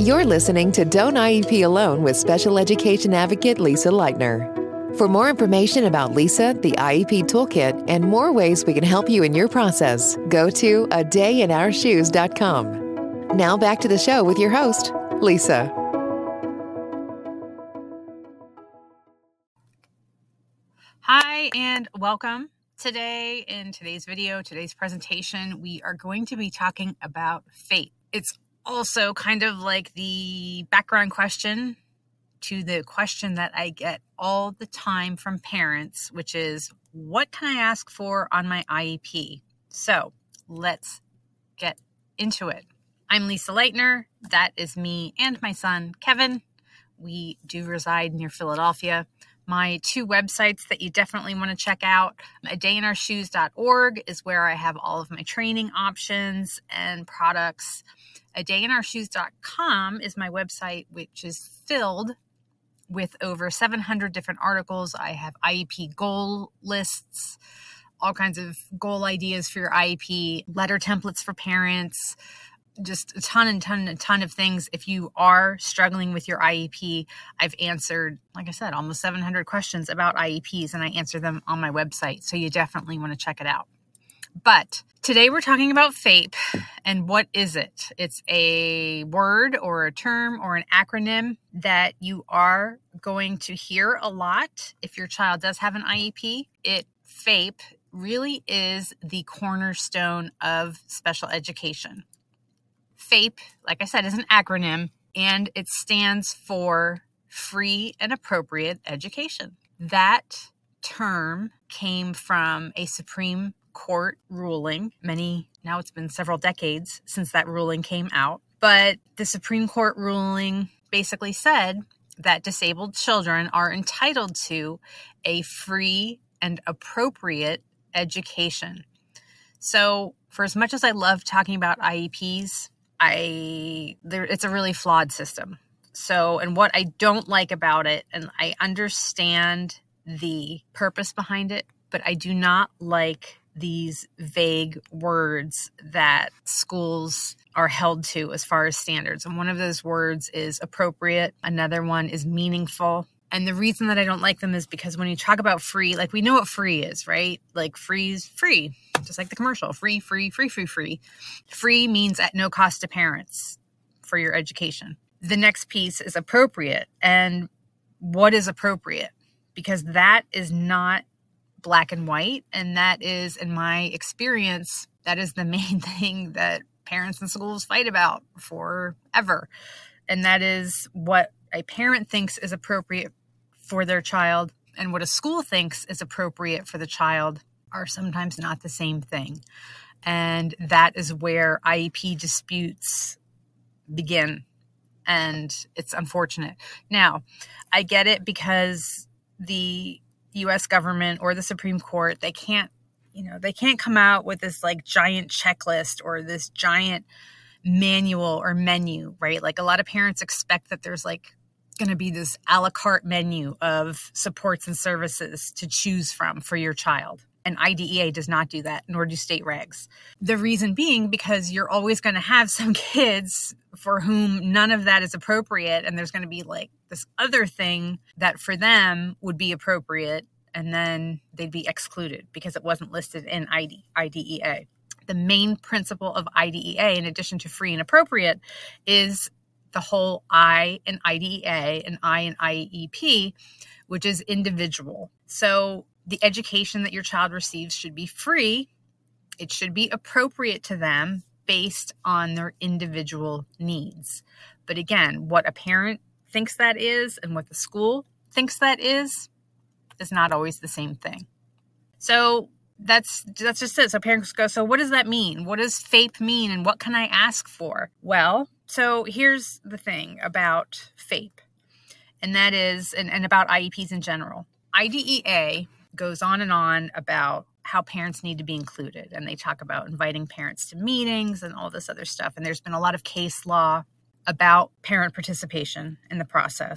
You're listening to Don't IEP Alone with special education advocate Lisa Leitner. For more information about Lisa, the IEP Toolkit, and more ways we can help you in your process, go to adayinourshoes.com. Now back to the show with your host, Lisa. Hi, and welcome. Today, in today's video, today's presentation, we are going to be talking about FAPE. It's also kind of like the background question to the question that I get all the time from parents, which is, what can I ask for on my IEP? So let's get into it. I'm Lisa Leitner. That is me and my son, Kevin. We do reside near Philadelphia. My two websites that you definitely want to check out, adayinourshoes.org is where I have all of my training options and products. adayinourshoes.com is my website, which is filled with over 700 different articles. I have IEP goal lists, all kinds of goal ideas for your IEP, letter templates for parents, just a ton of things. If you are struggling with your IEP, I've answered, like I said, almost 700 questions about IEPs, and I answer them on my website. So you definitely want to check it out. But today we're talking about FAPE, and what is it? It's a word or a term or an acronym that you are going to hear a lot if your child does have an IEP. FAPE really is the cornerstone of special education. FAPE, like I said, is an acronym, and it stands for Free and Appropriate Education. That term came from a Supreme Court ruling. Now it's been several decades since that ruling came out. But the Supreme Court ruling basically said that disabled children are entitled to a free and appropriate education. So for as much as I love talking about IEPs, it's a really flawed system. So, and what I don't like about it, and I understand the purpose behind it, but I do not like these vague words that schools are held to as far as standards. And one of those words is appropriate. Another one is meaningful. And the reason that I don't like them is because when you talk about free, like we know what free is, right? Like free is free, just like the commercial, free. Free means at no cost to parents for your education. The next piece is appropriate. And what is appropriate? Because that is not black and white. And that is, in my experience, that is the main thing that parents and schools fight about forever. And that is what a parent thinks is appropriate for their child and what a school thinks is appropriate for the child are sometimes not the same thing. And that is where IEP disputes begin. And it's unfortunate. Now, I get it because the U.S. government or the Supreme Court, they can't come out with this like giant checklist or this giant manual or menu, right? Like a lot of parents expect that there's like going to be this a la carte menu of supports and services to choose from for your child. And IDEA does not do that, nor do state regs. The reason being because you're always going to have some kids for whom none of that is appropriate. And there's going to be like this other thing that for them would be appropriate. And then they'd be excluded because it wasn't listed in IDEA. The main principle of IDEA, in addition to free and appropriate, is the whole I in IDEA and I in IEP, which is individual. So the education that your child receives should be free. It should be appropriate to them based on their individual needs. But again, what a parent thinks that is and what the school thinks that is not always the same thing. So that's just it. So parents go, so what does that mean? What does FAPE mean? And what can I ask for? Well, so here's the thing about FAPE, and that is, and about IEPs in general. IDEA goes on and on about how parents need to be included. And they talk about inviting parents to meetings and all this other stuff. And there's been a lot of case law about parent participation in the process.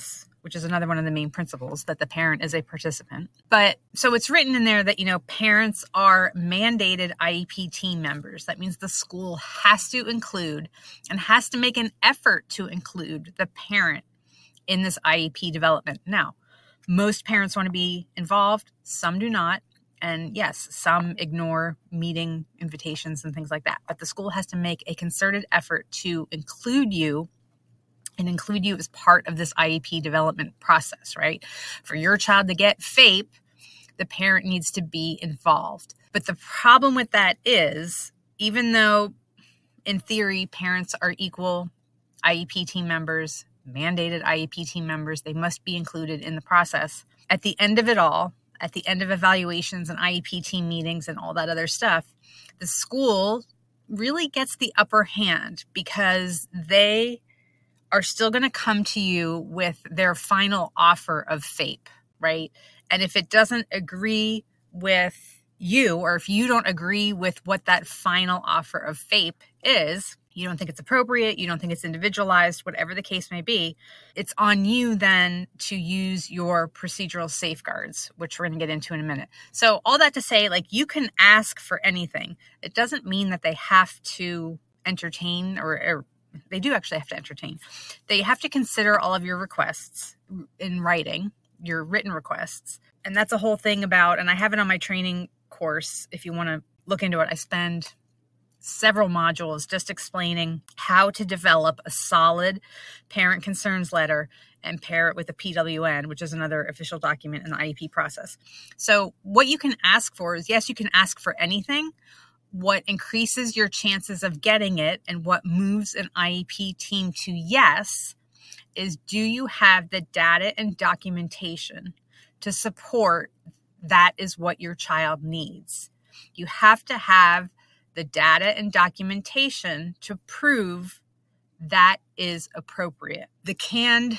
which is another one of the main principles, that the parent is a participant. But so it's written in there that, parents are mandated IEP team members. That means the school has to include and has to make an effort to include the parent in this IEP development. Now, most parents want to be involved. Some do not. And yes, some ignore meeting invitations and things like that. But the school has to make a concerted effort to include you and include you as part of this IEP development process, right? For your child to get FAPE, the parent needs to be involved. But the problem with that is, even though in theory parents are equal IEP team members, mandated IEP team members, they must be included in the process. At the end of it all, at the end of evaluations and IEP team meetings and all that other stuff, the school really gets the upper hand because they are still going to come to you with their final offer of FAPE, right? And if it doesn't agree with you, or if you don't agree with what that final offer of FAPE is, you don't think it's appropriate, you don't think it's individualized, whatever the case may be, it's on you then to use your procedural safeguards, which we're going to get into in a minute. So all that to say, you can ask for anything. It doesn't mean that they have to entertain, or they do actually have to entertain. They have to consider all of your requests in writing, your written requests. And that's a whole thing about, and I have it on my training course if you want to look into it. I spend several modules just explaining how to develop a solid parent concerns letter and pair it with a PWN, which is another official document in the IEP process. So what you can ask for is, yes, you can ask for anything. What increases your chances of getting it and what moves an IEP team to yes is, do you have the data and documentation to support that is what your child needs? You have to have the data and documentation to prove that is appropriate. The canned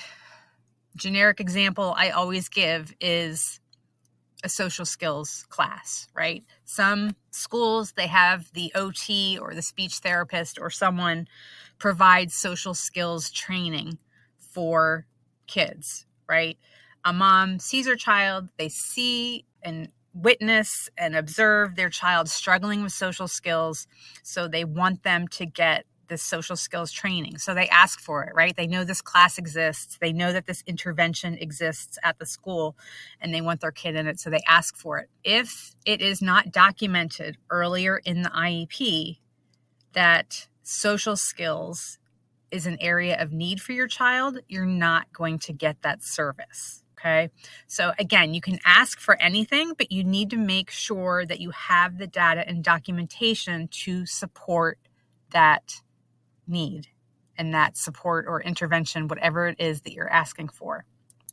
generic example I always give is a social skills class, right? Some schools, they have the OT or the speech therapist or someone provide social skills training for kids, right? A mom sees her child, they see and witness and observe their child struggling with social skills. So they want them to get this social skills training. So they ask for it, right? They know this class exists. They know that this intervention exists at the school and they want their kid in it. So they ask for it. If it is not documented earlier in the IEP that social skills is an area of need for your child, you're not going to get that service. Okay. So again, you can ask for anything, but you need to make sure that you have the data and documentation to support that need and that support or intervention, whatever it is that you're asking for.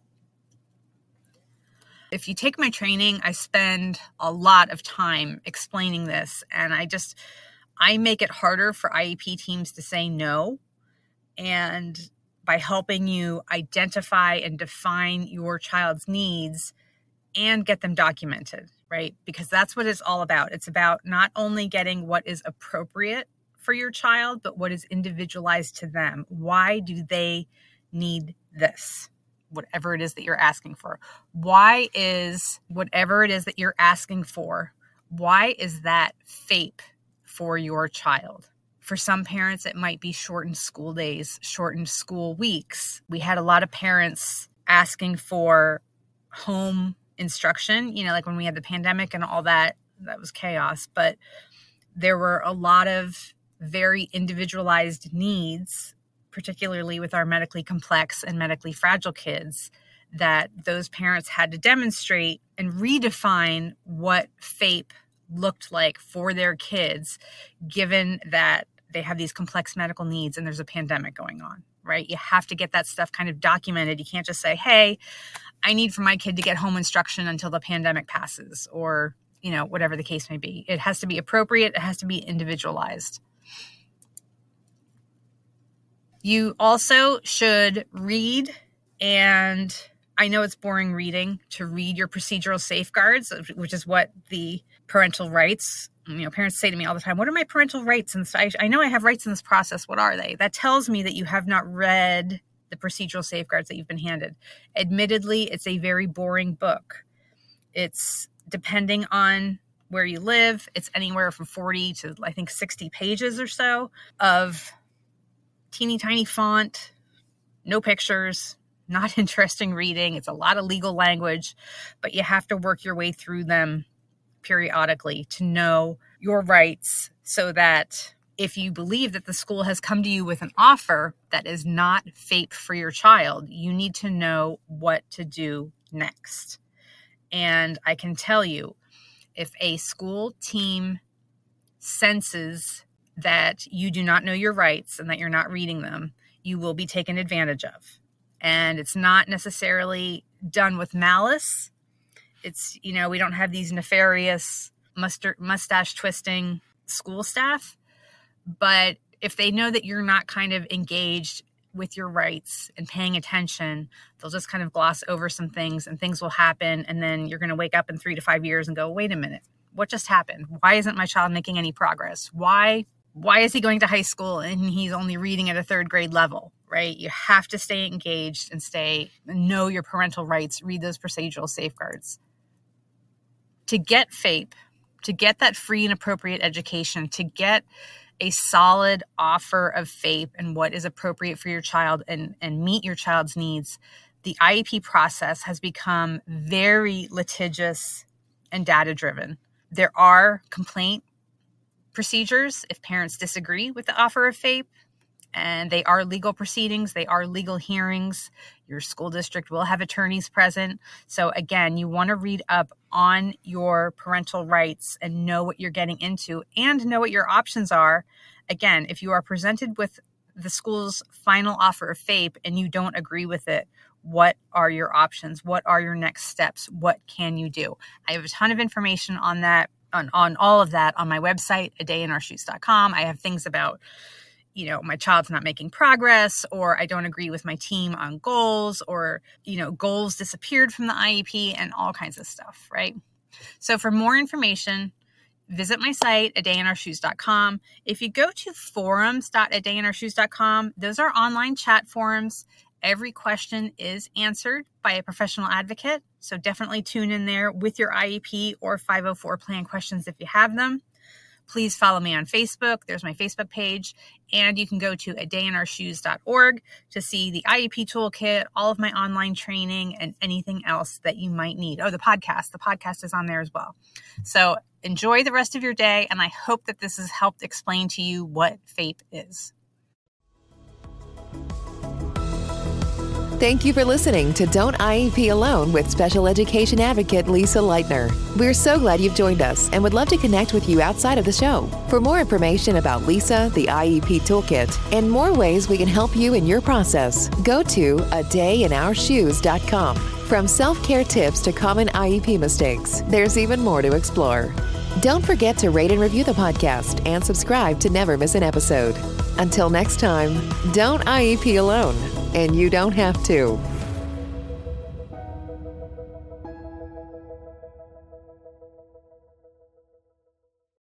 If you take my training, I spend a lot of time explaining this, and I make it harder for IEP teams to say no. And by helping you identify and define your child's needs and get them documented, right? Because that's what it's all about. It's about not only getting what is appropriate for your child, but what is individualized to them. Why do they need this? Whatever it is that you're asking for. Why is whatever it is that you're asking for, why is that FAPE for your child? For some parents, it might be shortened school days, shortened school weeks. We had a lot of parents asking for home instruction, like when we had the pandemic and all that, that was chaos. But there were a lot of very individualized needs, particularly with our medically complex and medically fragile kids, that those parents had to demonstrate and redefine what FAPE looked like for their kids, given that they have these complex medical needs and there's a pandemic going on, right? You have to get that stuff kind of documented. You can't just say, hey, I need for my kid to get home instruction until the pandemic passes, or, whatever the case may be. It has to be appropriate. It has to be individualized. You also should read, and I know it's boring reading, to read your procedural safeguards, which is what the parental rights, parents say to me all the time, what are my parental rights? And I know I have rights in this process. What are they? That tells me that you have not read the procedural safeguards that you've been handed. Admittedly, it's a very boring book. It's, depending on where you live, it's anywhere from 40 to, I think, 60 pages or so of teeny tiny font, no pictures, not interesting reading. It's a lot of legal language, but you have to work your way through them periodically to know your rights, so that if you believe that the school has come to you with an offer that is not FAPE for your child, you need to know what to do next. And I can tell you, if a school team senses that you do not know your rights and that you're not reading them, you will be taken advantage of. And it's not necessarily done with malice. It's, we don't have these nefarious mustache twisting school staff. But if they know that you're not kind of engaged with your rights and paying attention, they'll just kind of gloss over some things, and things will happen. And then you're going to wake up in 3 to 5 years and go, wait a minute, what just happened? Why isn't my child making any progress? Why is he going to high school and he's only reading at a 3rd grade level, right? You have to stay engaged and know your parental rights, read those procedural safeguards. To get FAPE, to get that free and appropriate education, to get a solid offer of FAPE and what is appropriate for your child and meet your child's needs, the IEP process has become very litigious and data-driven. There are complaint procedures if parents disagree with the offer of FAPE, and they are legal proceedings. They are legal hearings. Your school district will have attorneys present. So again, you want to read up on your parental rights and know what you're getting into and know what your options are. Again, if you are presented with the school's final offer of FAPE and you don't agree with it, what are your options? What are your next steps? What can you do? I have a ton of information on that, on all of that on my website, adayinourshoes.com. I have things about, my child's not making progress, or I don't agree with my team on goals, or, goals disappeared from the IEP, and all kinds of stuff, right? So for more information, visit my site, adayinourshoes.com. If you go to forums.adayinourshoes.com, those are online chat forums. Every question is answered by a professional advocate. So definitely tune in there with your IEP or 504 plan questions if you have them. Please follow me on Facebook. There's my Facebook page. And you can go to adayinourshoes.org to see the IEP toolkit, all of my online training, and anything else that you might need. Oh, the podcast. The podcast is on there as well. So enjoy the rest of your day, and I hope that this has helped explain to you what FAPE is. Thank you for listening to Don't IEP Alone with special education advocate Lisa Leitner. We're so glad you've joined us and would love to connect with you outside of the show. For more information about Lisa, the IEP Toolkit, and more ways we can help you in your process, go to adayinourshoes.com. From self-care tips to common IEP mistakes, there's even more to explore. Don't forget to rate and review the podcast and subscribe to never miss an episode. Until next time, don't IEP alone. And you don't have to.